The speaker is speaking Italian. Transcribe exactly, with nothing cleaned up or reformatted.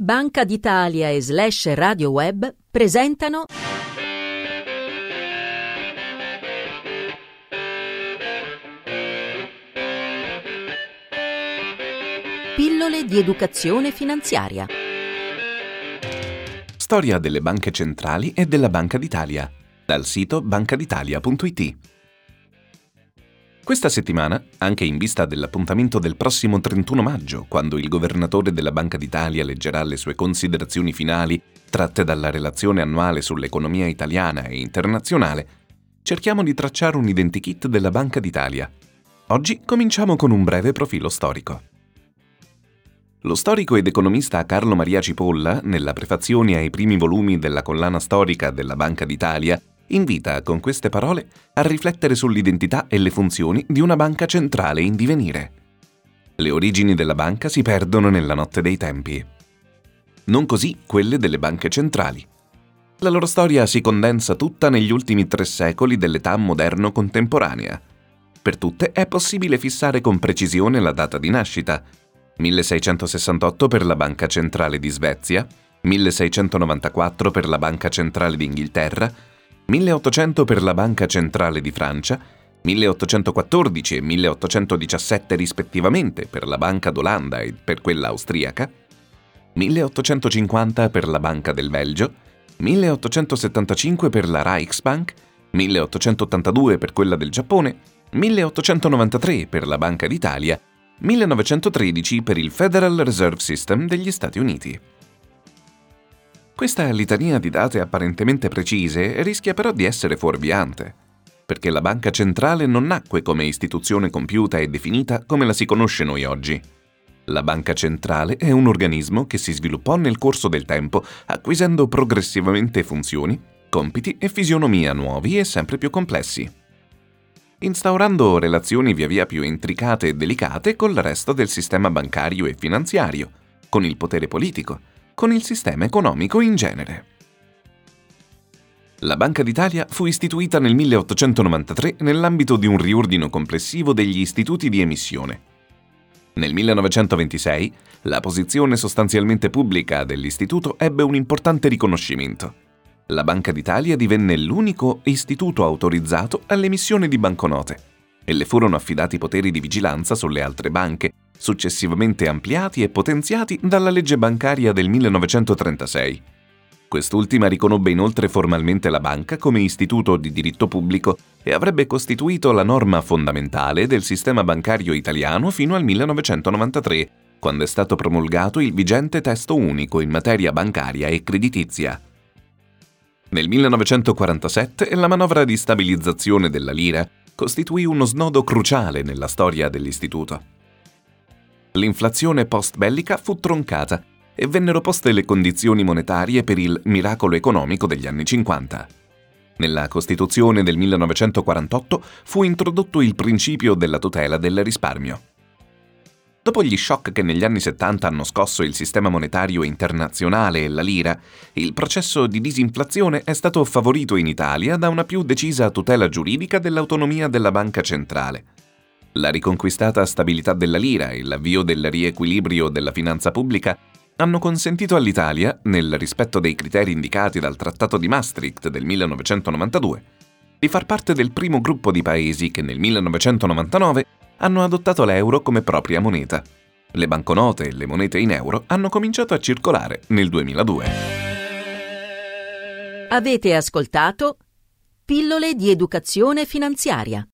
Banca d'Italia e Slash Radio Web presentano Pillole di educazione finanziaria. Storia delle banche centrali e della Banca d'Italia, dal sito bancaditalia punto it. Questa settimana, anche in vista dell'appuntamento del prossimo trentuno maggio, quando il governatore della Banca d'Italia leggerà le sue considerazioni finali tratte dalla relazione annuale sull'economia italiana e internazionale, cerchiamo di tracciare un identikit della Banca d'Italia. Oggi cominciamo con un breve profilo storico. Lo storico ed economista Carlo Maria Cipolla, nella prefazione ai primi volumi della collana storica della Banca d'Italia, invita con queste parole a riflettere sull'identità e le funzioni di una banca centrale in divenire. Le origini della banca si perdono nella notte dei tempi. Non così quelle delle banche centrali. La loro storia si condensa tutta negli ultimi tre secoli dell'età moderno-contemporanea. Per tutte è possibile fissare con precisione la data di nascita: milleseicentosessantotto per la Banca Centrale di Svezia, milleseicentonovantaquattro per la Banca Centrale d'Inghilterra, milleottocento per la Banca Centrale di Francia, milleottocentoquattordici e milleottocentodiciassette rispettivamente per la Banca d'Olanda e per quella austriaca, milleottocentocinquanta per la Banca del Belgio, milleottocentosettantacinque per la Reichsbank, milleottocentottantadue per quella del Giappone, milleottocentonovantatré per la Banca d'Italia, millenovecentotredici per il Federal Reserve System degli Stati Uniti. Questa litania di date apparentemente precise rischia però di essere fuorviante, perché la banca centrale non nacque come istituzione compiuta e definita come la si conosce noi oggi. La banca centrale è un organismo che si sviluppò nel corso del tempo, acquisendo progressivamente funzioni, compiti e fisionomia nuovi e sempre più complessi, instaurando relazioni via via più intricate e delicate col resto del sistema bancario e finanziario, con il potere politico, con il sistema economico in genere. La Banca d'Italia fu istituita nel milleottocentonovantatré nell'ambito di un riordino complessivo degli istituti di emissione. Nel millenovecentoventisei, la posizione sostanzialmente pubblica dell'istituto ebbe un importante riconoscimento. La Banca d'Italia divenne l'unico istituto autorizzato all'emissione di banconote e le furono affidati poteri di vigilanza sulle altre banche, successivamente ampliati e potenziati dalla legge bancaria del millenovecentotrentasei. Quest'ultima riconobbe inoltre formalmente la banca come istituto di diritto pubblico e avrebbe costituito la norma fondamentale del sistema bancario italiano fino al millenovecentonovantatré, quando è stato promulgato il vigente testo unico in materia bancaria e creditizia. Nel millenovecentoquarantasette la manovra di stabilizzazione della lira costituì uno snodo cruciale nella storia dell'istituto. L'inflazione post-bellica fu troncata e vennero poste le condizioni monetarie per il miracolo economico degli anni cinquanta. Nella Costituzione del millenovecentoquarantotto fu introdotto il principio della tutela del risparmio. Dopo gli shock che negli anni settanta hanno scosso il sistema monetario internazionale e la lira, il processo di disinflazione è stato favorito in Italia da una più decisa tutela giuridica dell'autonomia della banca centrale. La riconquistata stabilità della lira e l'avvio del riequilibrio della finanza pubblica hanno consentito all'Italia, nel rispetto dei criteri indicati dal Trattato di Maastricht del millenovecentonovantadue, di far parte del primo gruppo di paesi che nel millenovecentonovantanove hanno adottato l'euro come propria moneta. Le banconote e le monete in euro hanno cominciato a circolare nel duemiladue. Avete ascoltato Pillole di educazione finanziaria.